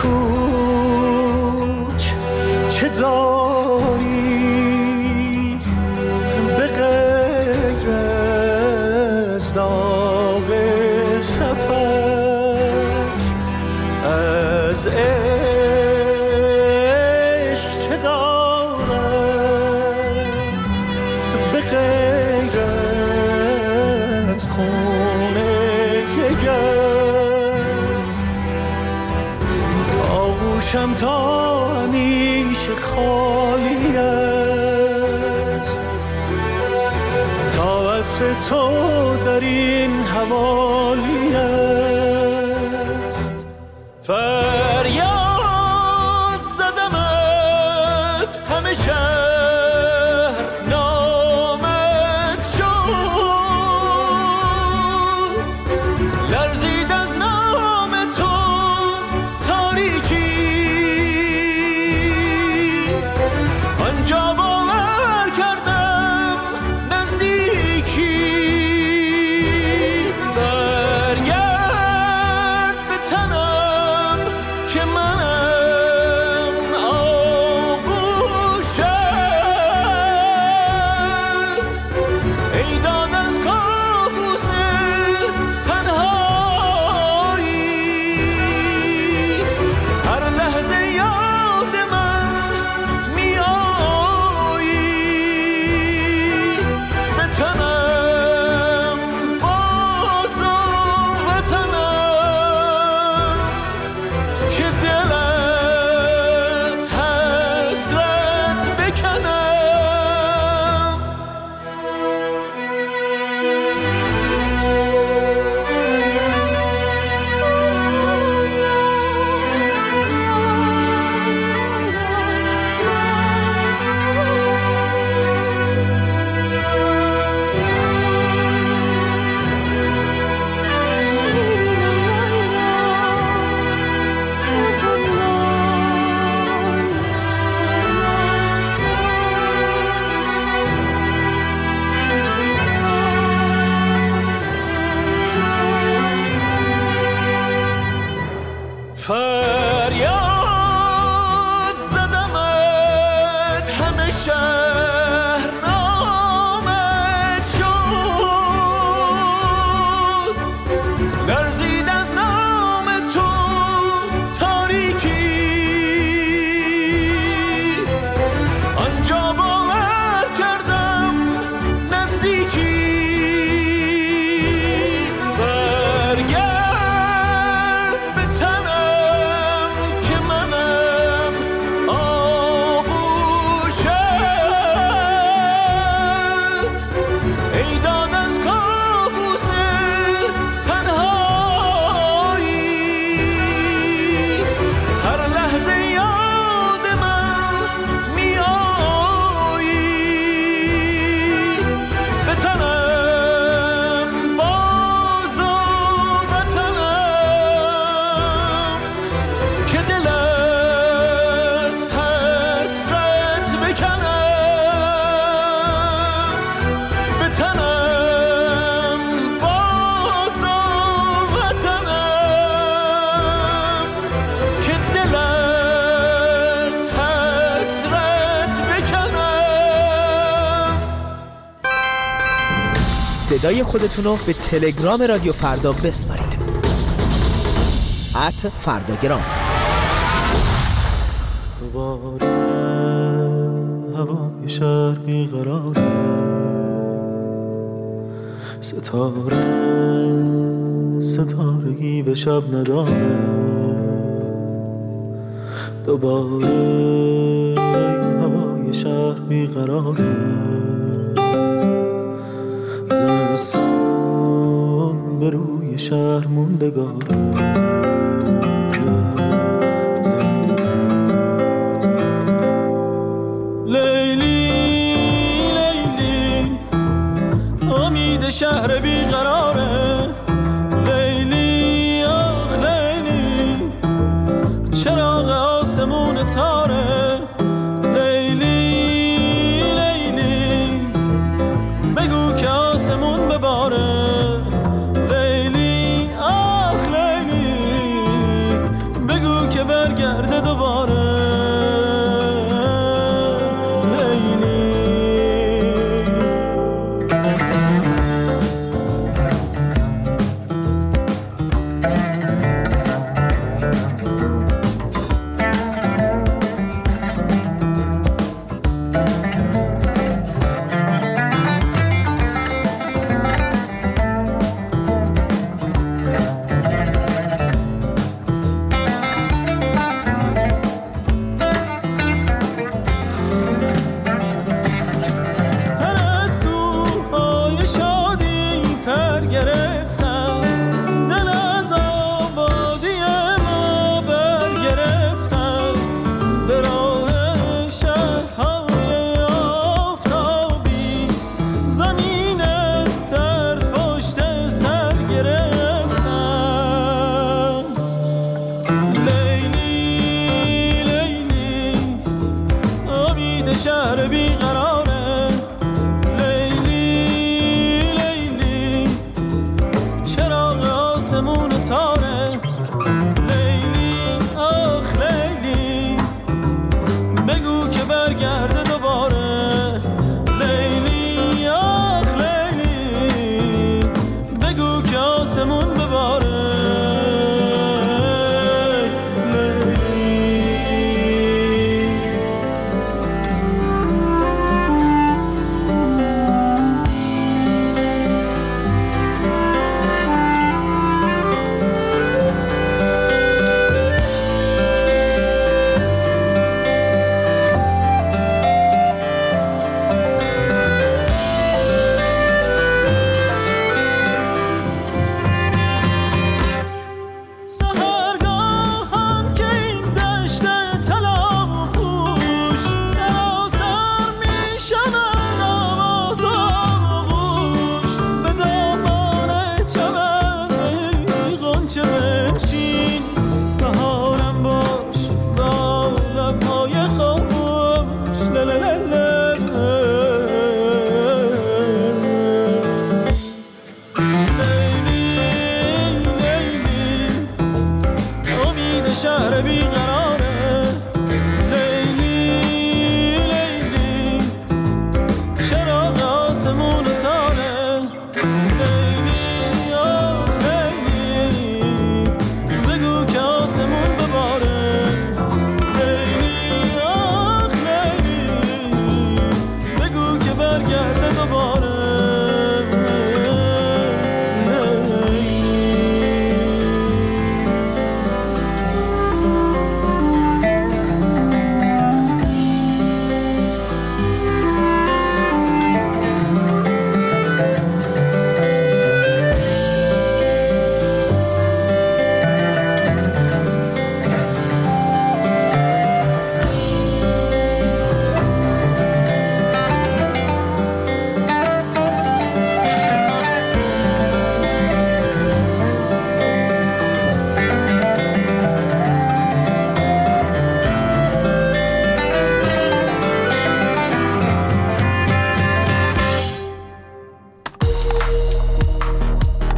کوچ چه داری به غیر از داغ سفر؟ از عشق چه دارم به غیر از خون جگر؟ آغوشم تا همیشه خالی است، تا عطر تو در این حوالی است. فریاد زدمت همه شهر نامت شد، لرزید از نام تو تاریکی، آنجا باور کردم نزدیکی. برگرد به تنم که منم آغوشت، ای داد از کابوس تنهایی، هر لحظه یاد من میایی. به تنم باز و وطنم که دل از حسرت بکنم. فریاد زدمت همه شهر نامت شد، لرزید از نام تو تاریکی، آنجا باور کردم نزدیکی. برگرد به تنم که منم آغوشت، ای داد از کابوس تنهایی، هر لحظه یاد من میایی. به تنم باز و وطنم که دل از حسرت بکنم. به تنم باز و وطنم که دل از حسرت بکنم. صدای خودتون رو به تلگرام رادیو فردا بسپارید. @فرداگرام. دوباره هوای شهر بیقراره، ستاره ستارگی به شب نداره. دوباره هوای شهر بیقراره، زمستون به روی شهر موندگاره. شهر بیقراره، لیلی آخ لیلی، چراغ آسمون تاره. لیلی لیلی، بگو که آسمون بباره. لیلی آخ لیلی، بگو که برگرده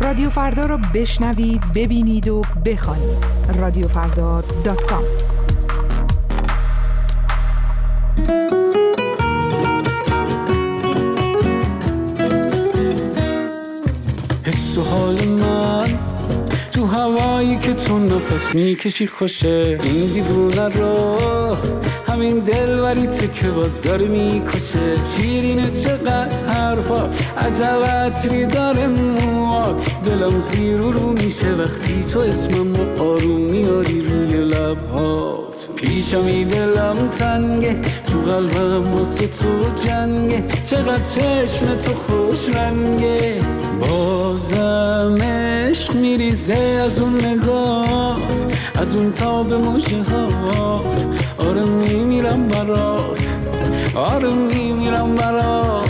رادیو فردا را بشنوید، ببینید و بخوانید. radiofrda.com. حس و حال من تو هوایی که تو نفس میکشی خوشه، این دیوونه رو همین دلوری تو که باز داره میکشه. شیرینه چقدر حرفا، عجب عطری داره موات، دلم زیر و رو میشه وقتی تو اسممو آروم میاری روی لبهات. پیشمی دلم تنگه، تو قلبم واسه تو جنگه، چقدر چشم تو خوش رنگه. بازم عشق میریزه از اون نگات، از اون تاب مژه هات. آره میمیرم برات، آره میمیرم برات.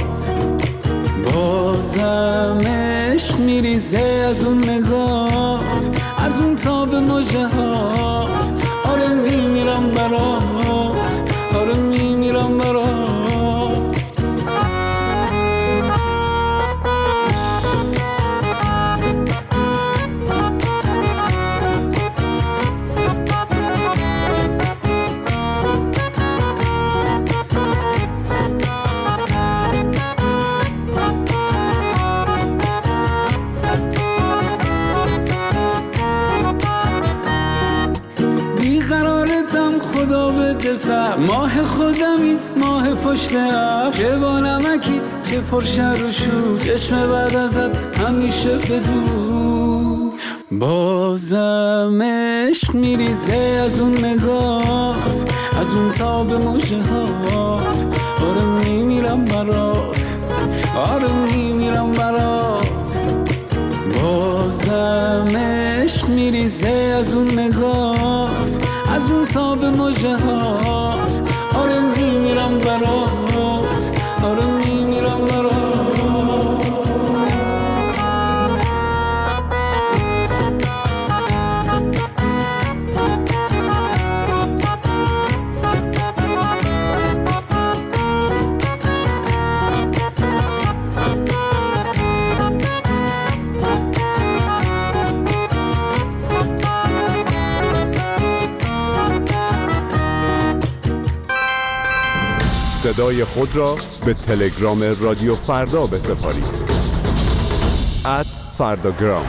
بازم عشق میریزه از اون نگات، از اون تاب مژه هات. آره میمیرم برات، آره میمیرم برات. ماه خودمی، ماه پشت اب، چه با نمکی چه پرشر و شور، چشم بعد ازت همیشه بدور. بازم عشق میریزه از اون نگات، از اون تاب مژه هات. آره میمیرم برات، آره میمیرم برات. بازم عشق میریزه از اون نگات، از اون تاب مژه هات. آره میمیرم برات، آره میمیرم برات. صدای خود را به تلگرام رادیو فردا بسپارید. @فرداگرام.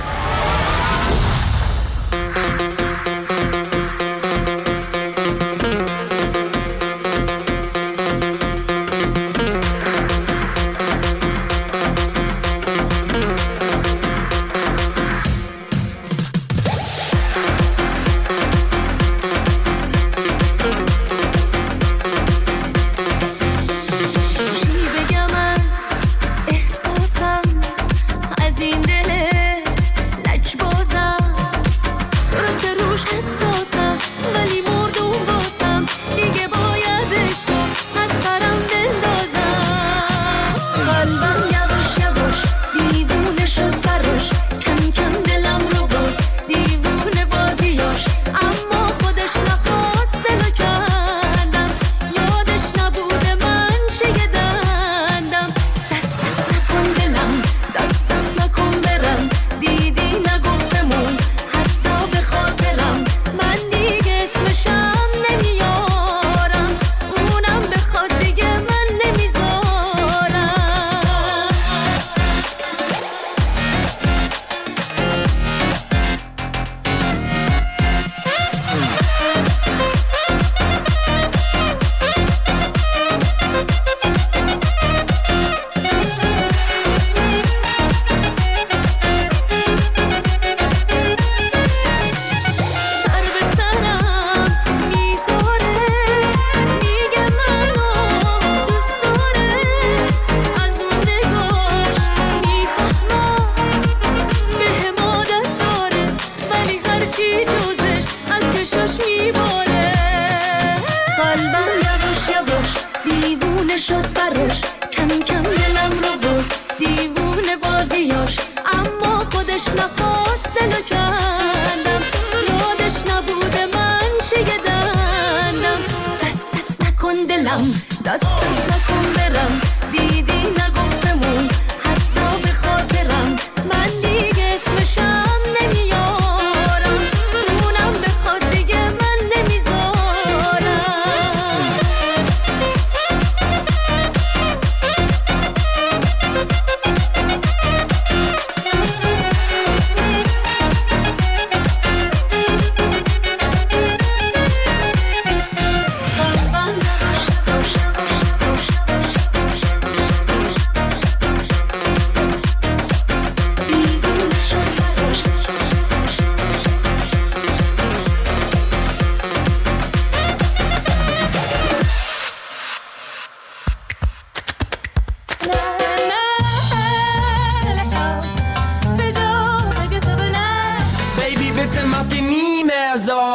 دست نکن برم، دیدی نگفتمون حتی به خاطرم، من دیگه اسمش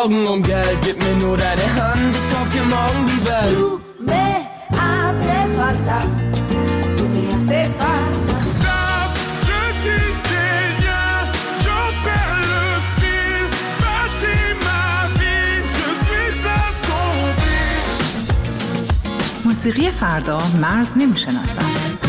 Morgen um Geld, gib mir nur deine Hand, ich kauf dir morgen die Welt. Tu me hace falta, tu me hace falta. Stop, je disais rien, j'en perds le fil. Bâtis ma vie, je suis assombri. موسیقی فردا مرز نمیشناسد.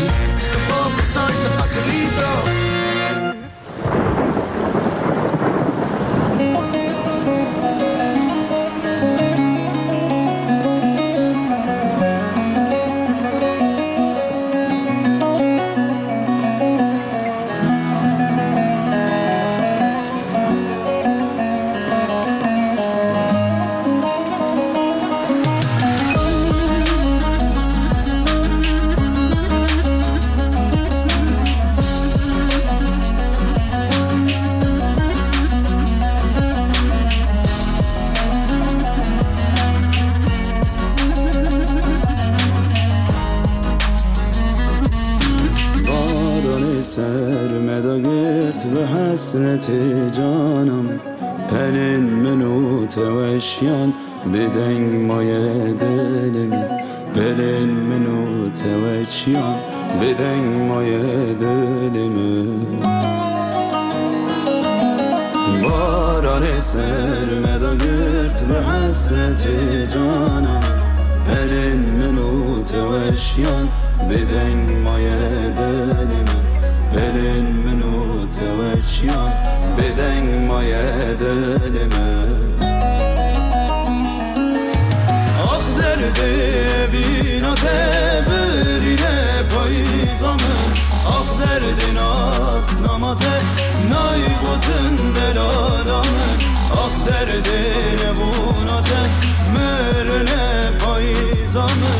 حسرت جانم پرین منو توشیان بدنگ مایه دلمی پرین منو توشیان بدنگ مایه دلمی باران سرمدا گرد به حسرت جانم پرین منو توشیان بدنگ مایه دلمی پرین منو توشیان بدنگ مایه دلمه آخ درده بیناته برینه پاییزامه آخ درده ناس ناماته نای بوتن دلالامه آخ درده نبوناته مرنه پاییزامه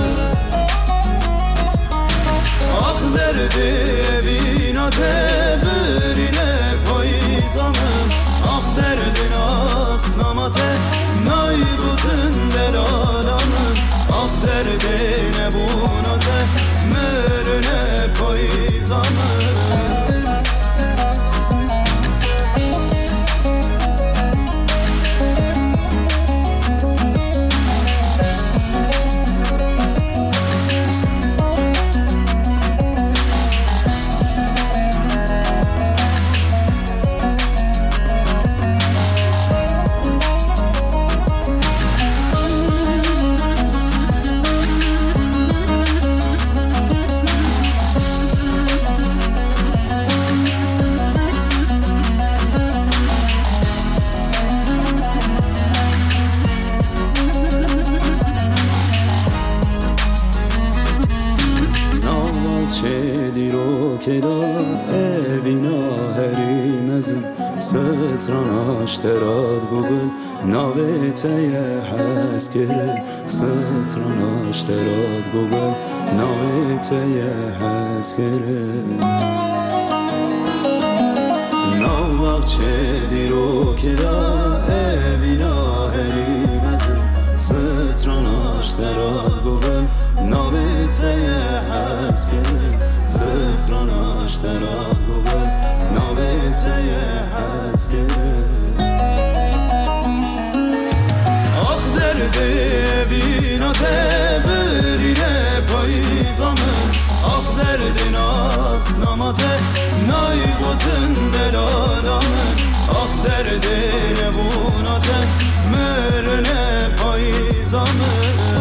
آخ درده برینه پاییزامه آخ درد ناس ناماته نای روزن دلالامه آخ درد نبوناته مرنه پاییزامه اشتراد گوگل ناویته هست گره ستران اشتراد گوگل ناویته هست گره ناوقت چه دیرو که دا اوینا هری مزه ستران اشتراد گوگل ناویته هست گره ستران اشتراد گوگل ناویته هست گره آخ درده بیناته برینه پاییزامه آخ درده ناس ناماته نای بوتن دلالامه آخ درده نبوناته مرنه پاییزامه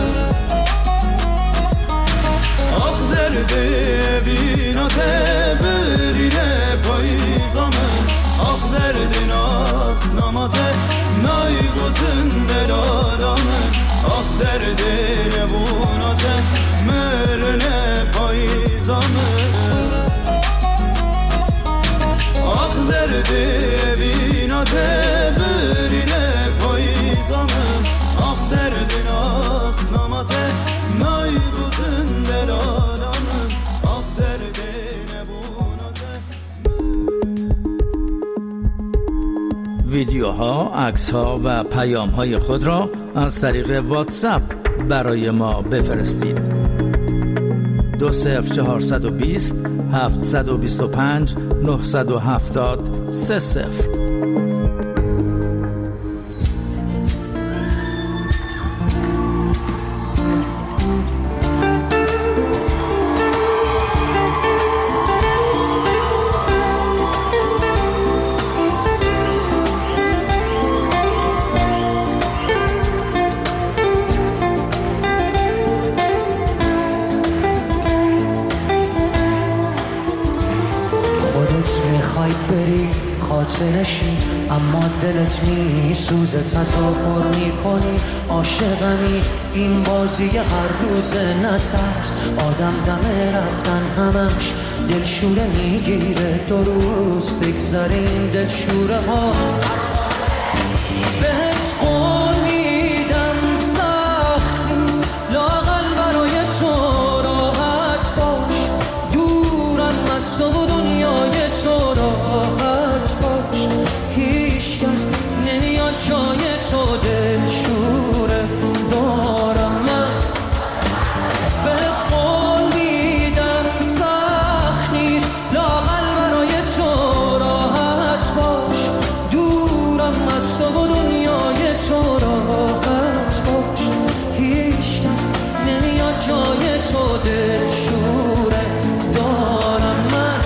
آخ درده بیناته برینه پاییزامه آخ درده ناس ناماته نای بوتن دلالامه آخ درده نبوناته مرنه پاییزامه آخ درده بیناته برینه پاییزامه آخ درده ناس ناماته نای بوتن دلالامه آخ درده نبوناته. ویدیوها، عکس‌ها و پیام‌های خود را از طریق واتساپ برای ما بفرستید. 20420 725 970 30. میخوای بری خاطرشی اما دلت میسوزه تظاهر میکنی عاشقمی این بازی هر روز نترس آدم دم رفتن همش دلشوره میگیره 2 روز بگذره این دلشوره ها بهت قول میدم سخت نیست لااقل برای تو راحت باش دورم از تو و دنیای تو راحت باش هیچ کس نمیاد جای تو دلشوره دارم من بهت قول میدم سخت نیست لااقل برای تو راحت باش دورم از تو و دنیای تو راحت باش هیچ کس نمیاد جای تو دلشوره دارم من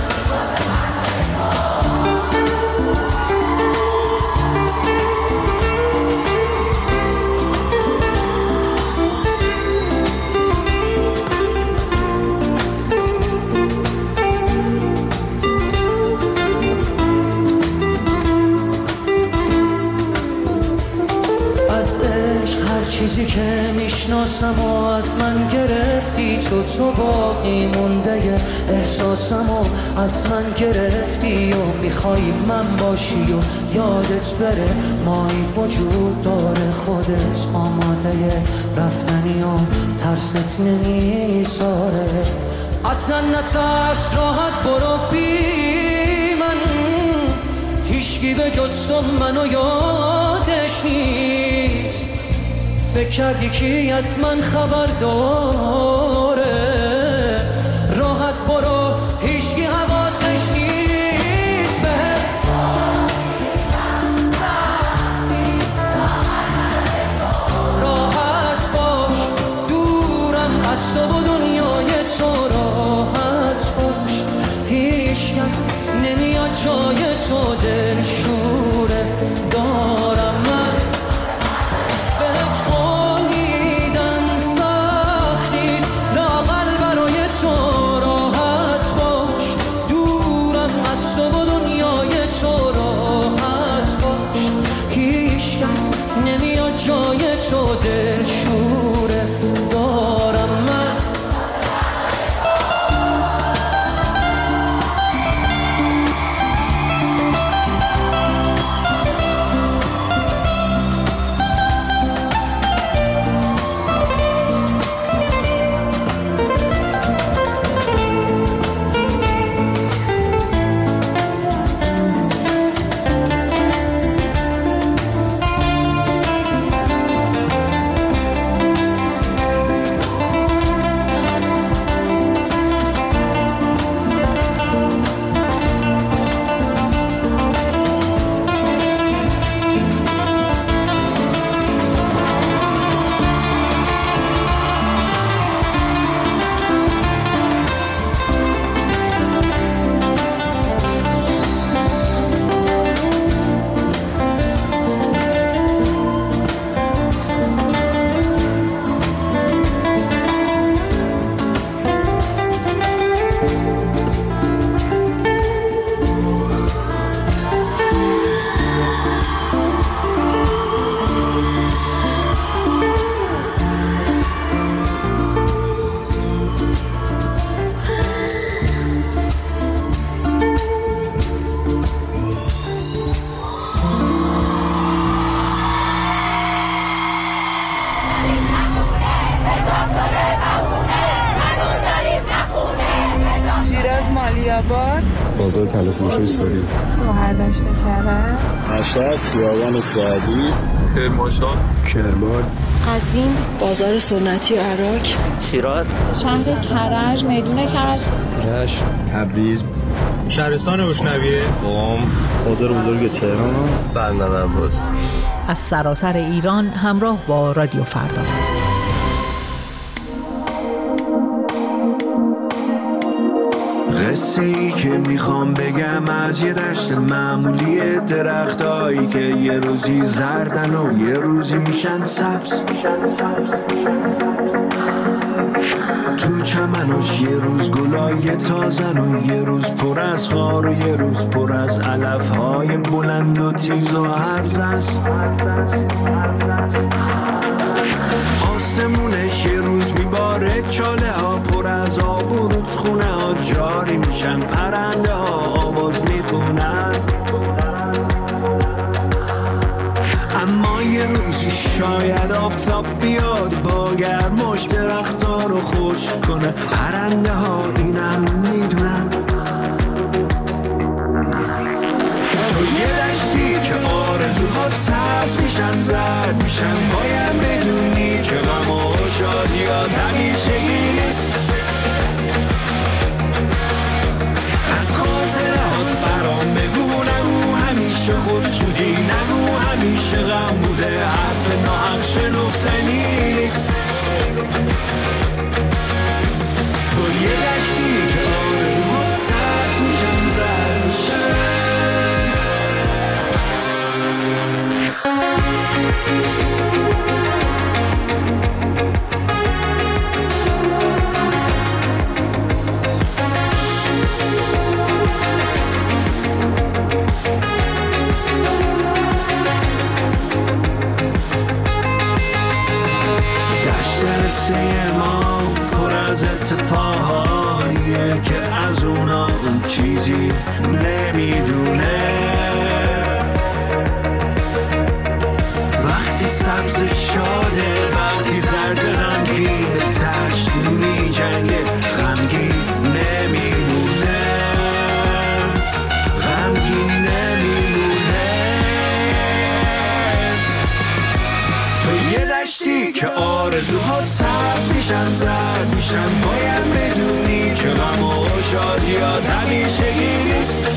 چیزی که میشناسم و از من گرفتی تو باقی مونده احساسم و از من گرفتی و میخوای من باشی و یادت بره مایی وجود داره خودت آماده رفتنی و ترست نمیذاره اصلا نترس راحت برو بی من هیچکی به جز تو منو یادش نیست فکر کردی کی از من خبر داره راحت برو هیچکی حواسش نیست به راحت باش دورم از تو و دنیای تو راحت باش هیچ کس نمیاد جای تو دلشوره دارم من جای تو دلشوره دارم من بازار تلفروشی ساری شوهرداشت کرد مشهد خیابان سعدی کرمانشاه کرمان قزوین بازار سنتی عراق شیراز شهر کرج میدون کرج رشت تبریز شهرستان بوشنویه قم بازار بزرگ تهران بندر عباس از سراسر ایران همراه با رادیو فردا قصه ای که میخوام بگم از یه دشت معمولی درختایی که یه روزی زردن و یه روزی میشن سبز تو چمنش یه روز گلای تازن و یه روز پر از خار و یه روز پر از علفهای بلند و تیز و هرز است. آسمونش یه روز میباره چاله ها پر از آب و رودخونه ها جاری میشن، پرنده ها آواز میخونن. اما یه روزی شاید آفتاب بیاد با گرماش درخت‌ها رو خشک کنه، پرنده ها اینم میدونن. تو یه دشتی که آرزوها سبز میشن زرد میشن، باید بدونی که غم و شادیات همیشگی نیست. از خاطرات برام بگو، نگو همیشه خوش‌بودی، نگو همیشه غم بوده، حرف ناحق شنفتنی نیست. تو یه دشتی که آرزوها سبز میشن زرد میشن. دشت ما پر از اتفاقاییه که از اونا اون چیزی نمیدونه. وقتی سبز شاده، وقتی زرد غمگین، دشت میجنگه غمگین نمیمونه، غمگین نمیمونه. تو یه دشتی که آرزوها سبز میشن زرد میشن، باید بدونی که غم و شادیات همیشگی نیست.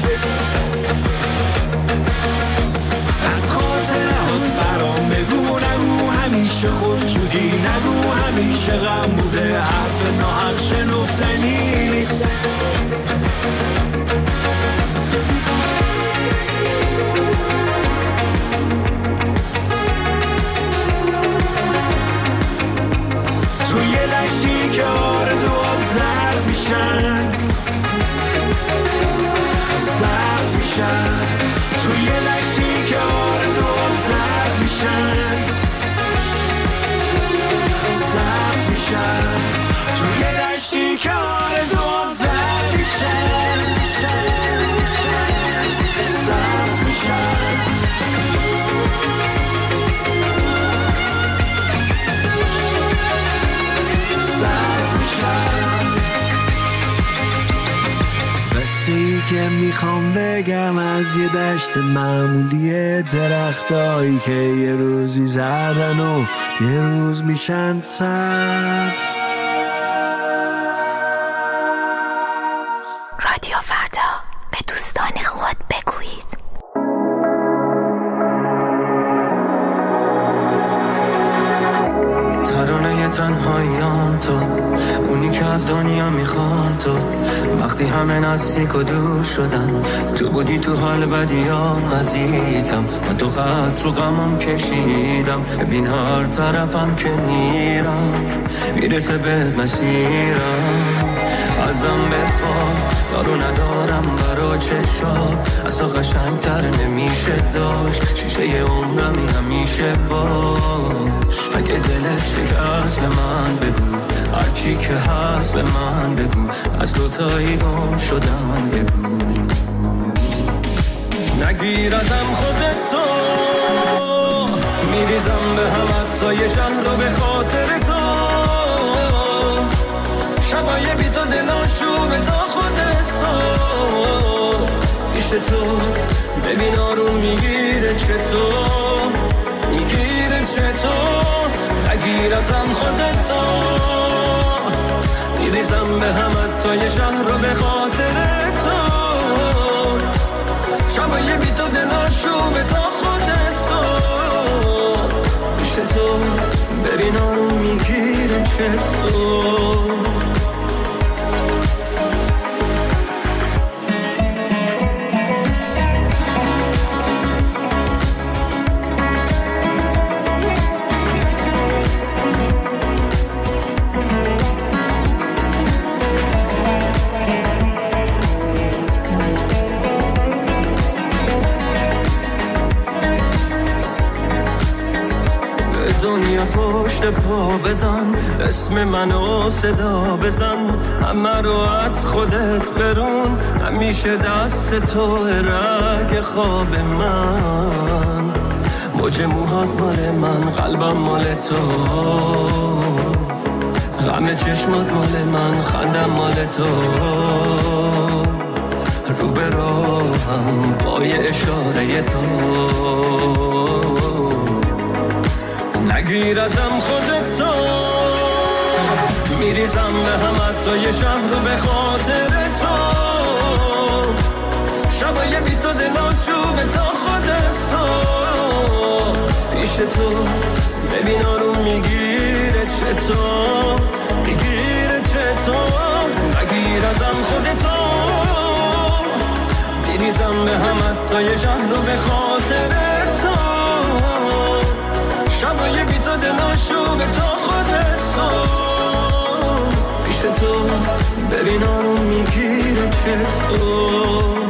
از خاطرات برام بگو، نگو همیشه خوش‌بودی، نگو همیشه غم بوده، حرف ناحق شنفتنی نیست. تو یه دشتی که آرزوات زرد میشن سبز میشن، تو یه دشتی که آرزوات زرد میشن سبز میشن، تو یه دشتی که آرزوات زرد میشن سبز میشن. قصه‌ای که میخوام بگم از یه دشت معمولی، درختایی که یه روزی زردن و یه روز میشن سبز. رادیو فردا، به دوستان خود بگویید. ترانه تنهاییام تو، اونی که از دنیا میخوام تو. وقتی همه نزدیک و دور شدن، تو بودی تو حال بدیام عزیزم. و تو خط رو غمم کشیدم، ببین هر طرفم که میرم میرسه به مسیرم. ازم بخواد دارو ندارم برا چشات، از تو قشنگتر نمیشه داشت. شیشه عمرمی همیشه باش، اگه دلت شکست به من بگو، هرچی که هست به من بگو، از دوتایی گم شدن بگو. نگیر ازم خودتو، میریزم به هم حتی شهر رو به خاطر تو. شبای بی تو دلاشو به تا خود صبح میشه تو. ببین آروم میگیره چطور، میگیره چطور. نگیر ازم خودتو، میریزم به هم حتی شهر رو به خاطر تو. شبای بی تو دلاشو به تا خود صبح میشه تو. ببین آروم میگیره چطور. پشت پا بزن، اسم منو صدا بزن، همه رو از خودت برون، همیشه دست تو رگ خواب من. موج موهات مال من، قلبم مال تو، غم چشمات مال من، خندم مال تو، رو به راهم با یه اشاره تو. نگیر ازم خودتو، میریزم به همت تا یه شهر رو به خاطر تو. شبای بی تو دلاشو به تا خود صبح پیش تو ببین آروم میگیره چطور، میگیره چطور. نگیر ازم خودتو، میریزم به همت تا یه شهر رو به خاطر تو. شبای بی تو دلاشو به تا خود صبح پیش تو ببین آروم میگیره چطور.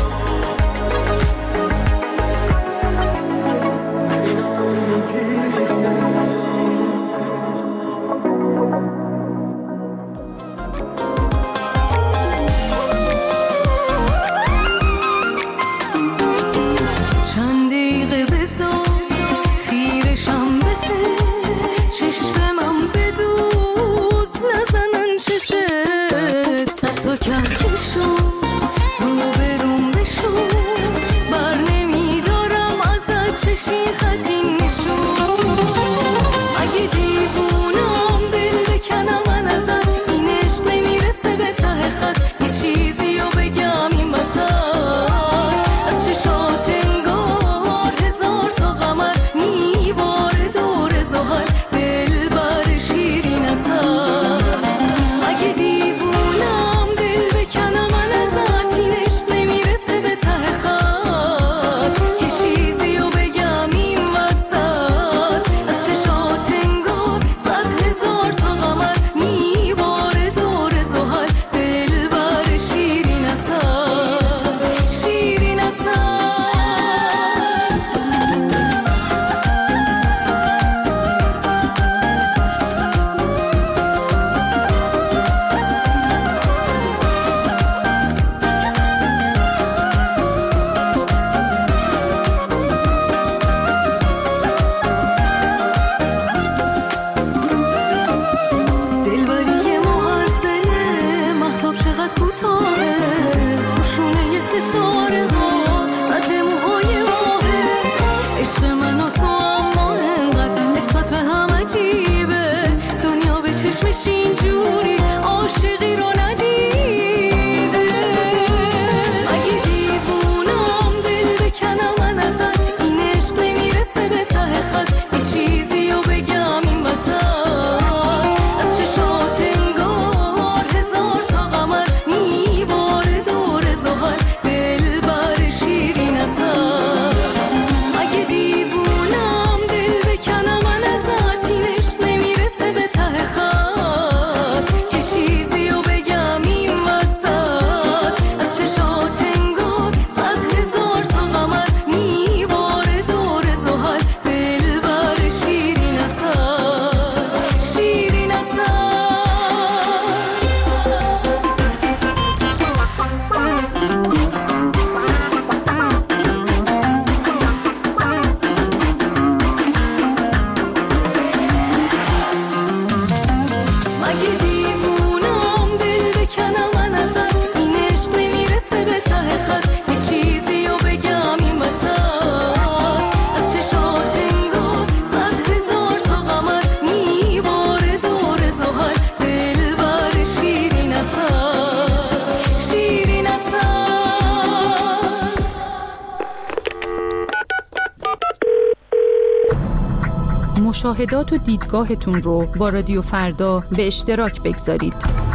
مشاهدات و دیدگاهتون رو با رادیو فردا به اشتراک بگذارید.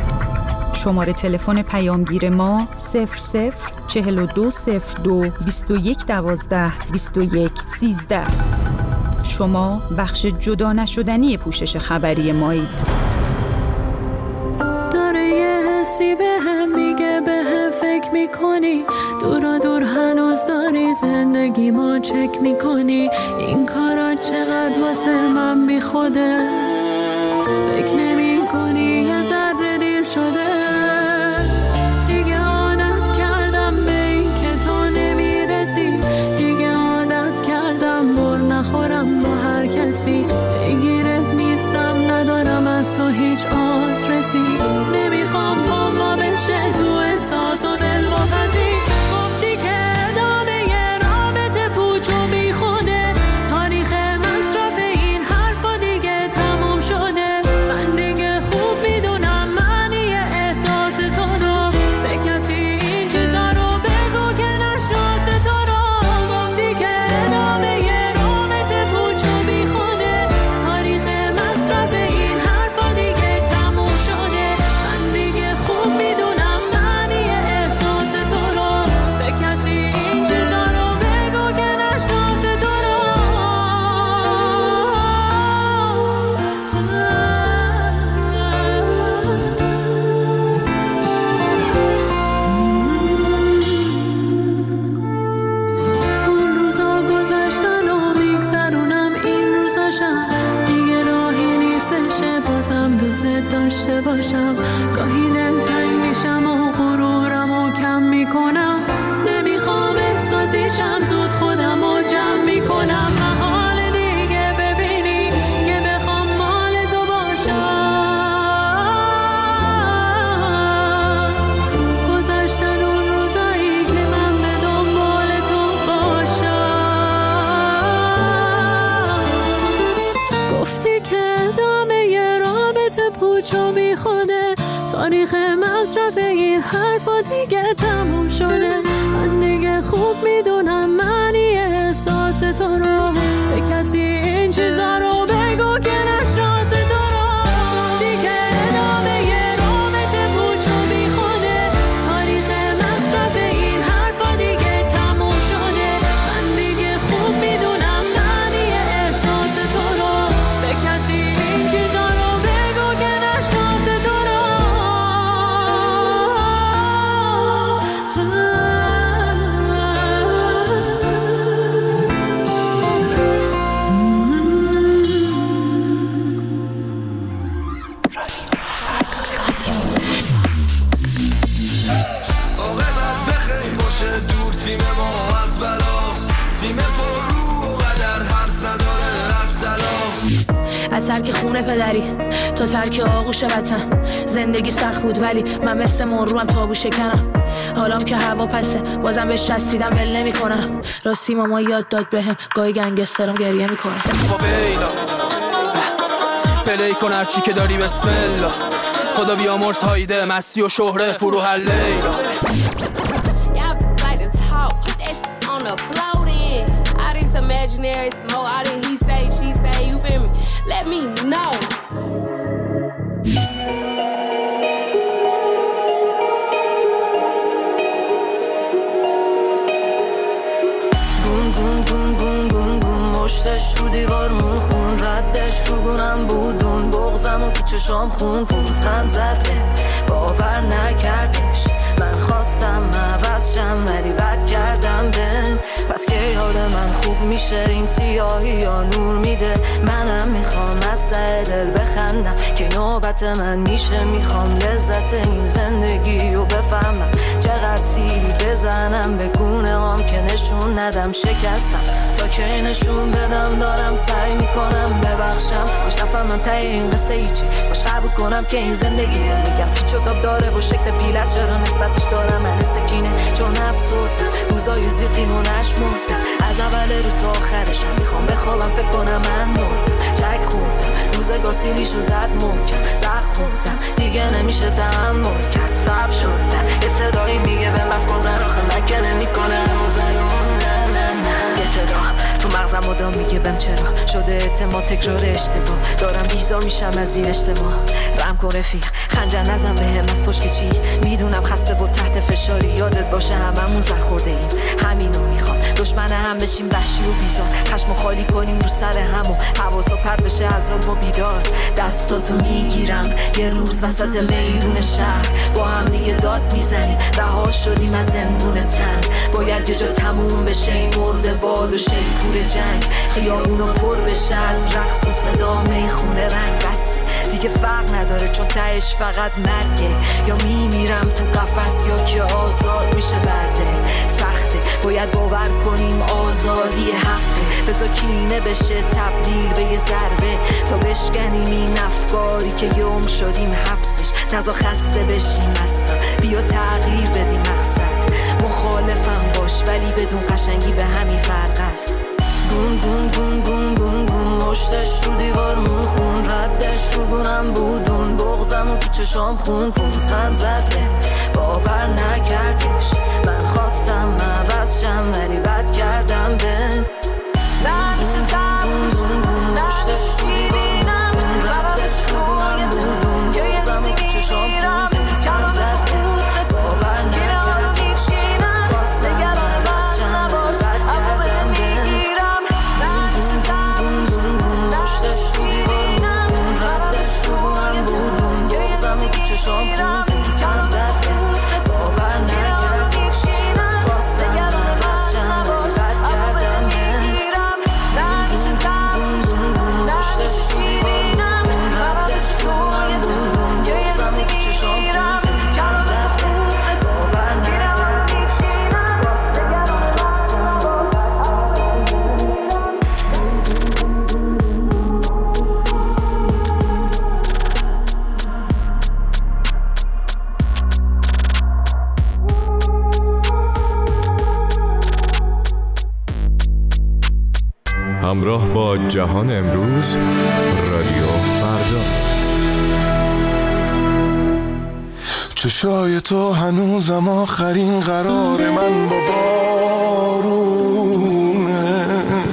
شماره تلفن پیامگیر ما 004202 2112 2113. شما بخش جدا نشدنی پوشش خبری مایید. داره یه حسی به هم میگه، به هم فکر میکنی، دورا دور هنوز داری زندگی ما چک میکنی این کارا چقدر واسه من بی خوده. فکر نمی کنی یه ذره دیر شده. دیگه عادت کردم به این که تو نمیرسی. دیگه عادت کردم بر نخورم با هر کسی. بگیرت نیستم ندارم از تو هیچ آدرسی. نمیخوام پاما بشه تو احساس و دل واپسی. گفتی که ادامه یه رابطه پوچ و بی خوده. تاریخ مصرف این حرفا دیگه تموم شده. من دیگه خوب میدونم معنی احساس تو رو. به کسی این چیزا رو بگو که نشناس تو رو. گفتی که ادامه یه رابطه پوچ و بی خوده. تاریخ مصرف این حرفا دیگه تموم شده. من دیگه خوب میدونم معنی احساس تو رو. به کسی این چیزا رو بگو که نشناس تو رو. اون روزا گذشتن و میگذرونم این روزاشم. دیگه راهی نیست بشه بازم دوست داشته باشم. گاهی دلتنگ میشم و غرورم و کم میکنم. نمیخوام احساسیشم زود خودم و جمع میکنم. محال دیگه ببینی که بخوام مال تو باشم. گذشتن اون روزایی که من به دنبال تو باشم. گفتی که ادامه یه رابطه پوچ و بی خوده. تاریخ مصرف این حرفا دیگه تموم شده. من دیگه خوب میدونم معنی احساس تو رو. به کسی این چیزا رو بگو که نشناس تو رو. گفتی که ادامه یه رابطه پوچ و بی خوده. تاریخ مصرف این حرفا دیگه تموم شده. من دیگه خوب میدونم معنی احساس تو رو. به کسی این چیزا رو بگو که نشناس تو رو. عاقبت بخیر باشه دور تیم ما از بلاست. تیم پر رو و قدر حرف نداره از تلاست. از ترک خونه پدری تا ترک آغوش وطن. زندگی سخت بود ولی من مثل مروم تابو شکنم. حالام که هوا پسه بازم بهش چسبیدم ول نمی کنم. راستی ماما یاد داد بهم گاهی گنگسترم گریه میکنم. فویلا پلی کن هرچی که داری بسم الله. خدا بیامرز هایده مستی و شهره فروح لیلا. Imaginary smoke, all that he say, she say, you feel me? Let me know. بوم بوم بوم بوم بوم بوم مشتش رو دیوار مون خون ردش رو گونم بودون بغزم و تو چشام خون پوزخند زده باور نکردش. من خواستم عوض شم ولی بد کردم بهم. پس که حال من خوب میشه این سیاهی یا نور میده. منم میخوام از ته دل بخندم که نوبت من میشه. میخوام لذت این زندگی رو بفهمم. چقدر سیری بزنم به گونه هم که نشون ندم شکستم تا که نشون بدم دارم سعی میکنم ببخشم. باش نفهمم ته این قصه ایچی. باش قبول کنم که این زندگیه. میگم پیچ و تاب داره و شکل پیلت چرا نسبتش دارم من سکینه. چون افسردم روزای زیقیم و نشمردم. از اول روز تا آخرشم میخوام بخوابم فکر کنم من مردم. چک خوردم روزگار سیلیشو زد محکم. زخ خوردم دیگه نمیشه تحمل کرد. صعب شدم یه صدایی میگه به بس گذر آخه مکه نمیکنه همون زنون. نه نه نه یه صدا تو مغزم مدام میگه بهم چرا شده اعتماد تکرار اشتباه. دارم بیزار میشم از این اشتباه. رم کن رفیق خنجر نزن بهم از پشت که چی. میدونم خسته و تحت فشاری یادت باشه هممون زخ خورده ایم. همینو میخوام دشمن هم هم بشیم وحشی و بیزار، خشمو خالی کنیم رو سر همو، حواسا پرت بشه از ظلم بیدار. دستاتو میگیرم یه روز وسط میدون شهر، با هم دیگه داد میزنیم، رها شدیم از زندون تن. باید یه جا تموم بشه این مرده باد و شیپور جنگ، خیابونو پر بشه از رقص و صدا میخونه رنگ. بس دیگه فرق نداره چون تهش فقط مرگه، یا میمیرم تو قفس یا که آزاد میشه برده. سخته باید باور کنیم آزادی حقه، بذار کینه بشه تبدیل به یه ضربه، تا بشکنیم این افکاری که یوم شدیم حبسش. نزا خسته بشیم اصلا، بیا تغییر بدیم مقصد. مخالفم باش ولی بدون قشنگی به همین فرق است. گون گون گون گون گون گون مشتش رو دیوارمون خون، ردش رو گونم بودون، بغزم و تو چشام خون پوزخند زده باور نکردش. من خواستم عوض شم ولی بد کردم بهم. نمیشه تفش مشتش رو دیوارمون خون، ردش رو گونم بودون، بغزم و تو چشام خون پوزخند زده باور نکردش. خواستم عوض شم ولی بد کردم بهم. همراه با جهان امروز، رادیو فردا. چشای تو هنوزم آخرین قرار من با بارونه،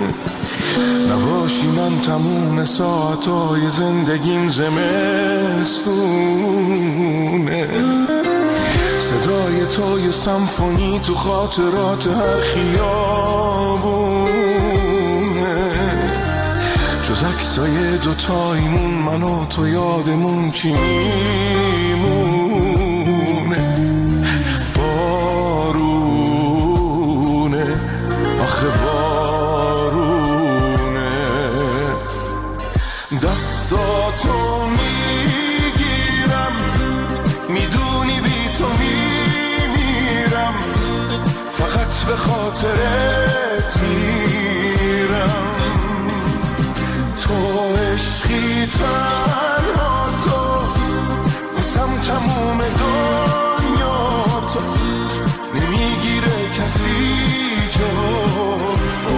نباشی من تموم ساعتای زندگیم زمستونه. صدای تو یه سمفونی تو خاطرات هر خیابونه، جز عکسای دوتایمون من و تو یادمون چی میمونه. بارونه آخه بارونه، دستاتو میگیرم میدونی بی تو میمیرم، فقط به خاطرت میرم. تو عشقی تنها تو بسم تموم دنیا، تو نمیگیره کسی جا تو.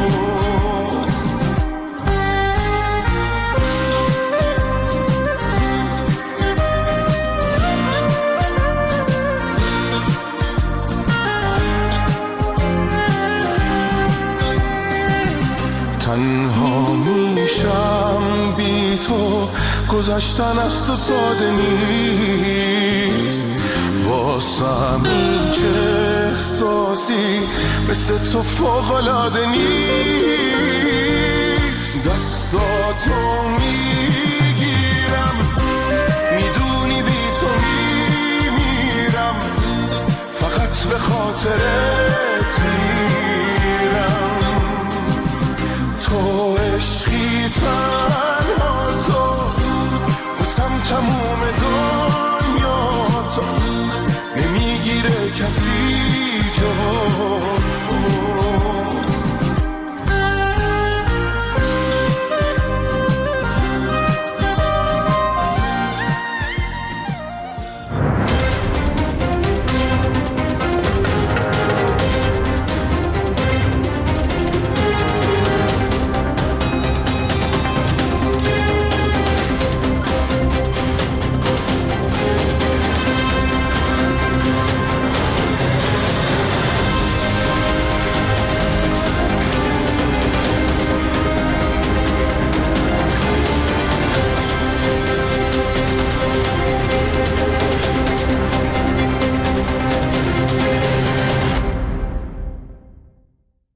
تنها میشم بی تو، گذشتن از تو ساده نیست، واسم این چه احساسی مثل تو فوق‌العاده نیست. دستاتو میگیرم میدونی بی تو میمیرم، فقط به خاطرت میرم.